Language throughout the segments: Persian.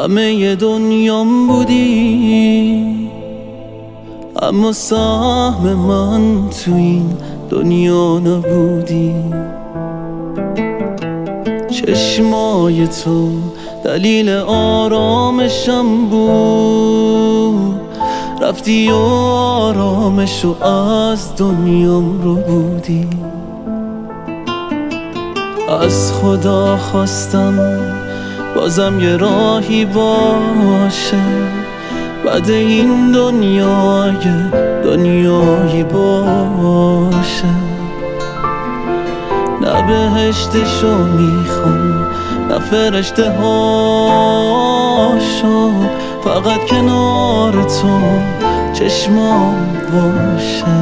همه دنیام بودی، اما سهم من تو این دنیا نبودی. چشمای تو دلیل آرامشم بود، رفتی و آرامشو از دنیام رو بودی. از خدا خواستم بازم یه راهی باشه، بعد این دنیا یه دنیایی باشه. نه بهشتشو میخوام نه فرشته هاشو، فقط کنار تو چشمام باشه.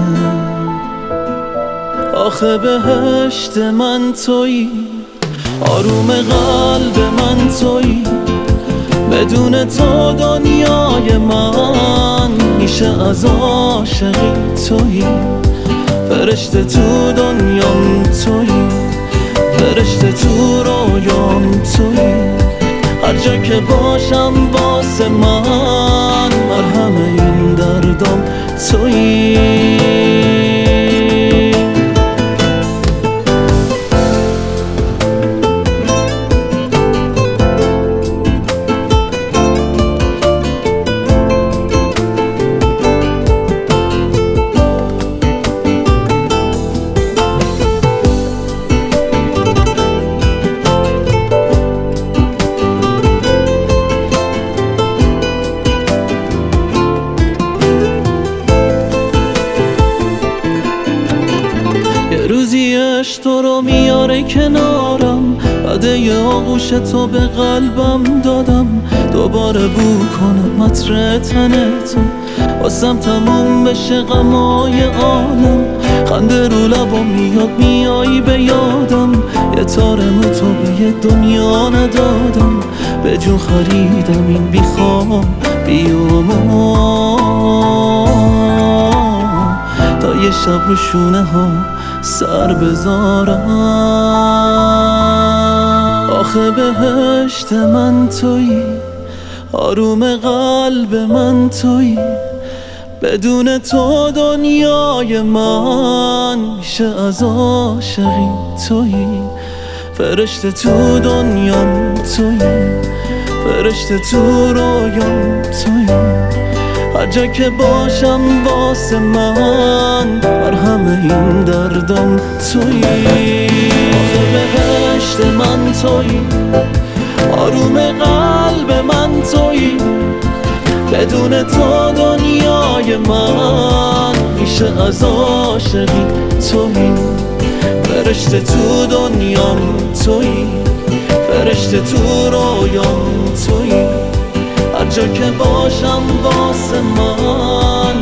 آخه بهشت من تویی، آروم قلب من تویی، بدون تو دنیای من میشه از عاشقی تویی. فرشته تو دنیام تویی، فرشته تو رویام تویی، هر جا که باشم واسه من مرهم این دردم تویی. روزی عشق تو رو میاره کنارم، بعد یه آغوش تو به قلبم دادم. دوباره بو کنم عطر تن تو، واسم تموم بشه غمای عالم. خنده رو لبم میاد میایی به یادم، یه تار مو تو به یه دنیا ندادم. به جون خریدم این بیخواب بیامو، تا یه شب رو شونه ها سر بذارم. آخه بهشت من تویی، آروم قلب من تویی، بدون تو دنیای من میشه از عاشقی تویی. فرشته تو دنیام تویی، فرشته تو رویام تویی، هر جا که باشم واسه من مرهم این دردم تویی. آخه بهشت من تویی، آروم قلب من تویی، بدون تو دنیای من میشه از عاشقی تویی. فرشته تو دنیام تویی، فرشته تو رویام تویی، هر جا که باشم واسه من